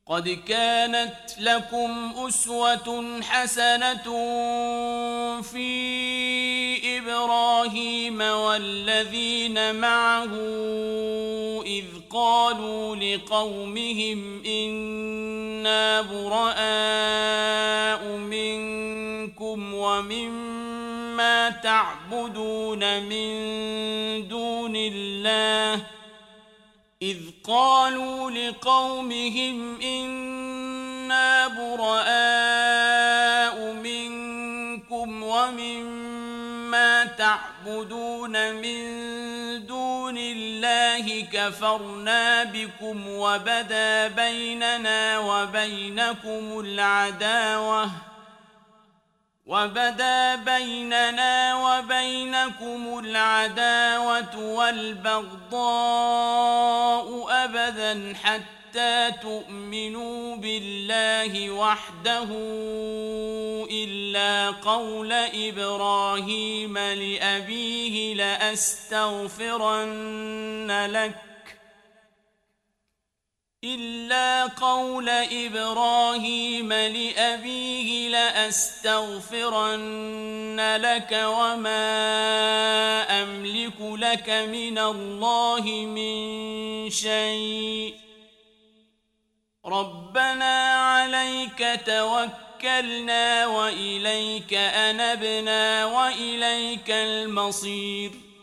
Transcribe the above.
قد كانت لكم أسوة حسنة في إبراهيم والذين معه إذ قالوا لقومهم إنا براء منكم ومما تعبدون من دون الله كفرنا بكم وبدا بيننا وبينكم العداوة والبغضاء أبدا حتى تؤمنوا بالله وحده إلا قول إبراهيم لأبيه لأستغفرن لك وما أملك لك من الله من شيء ربنا عليك توكلنا وإليك أنبنا وإليك المصير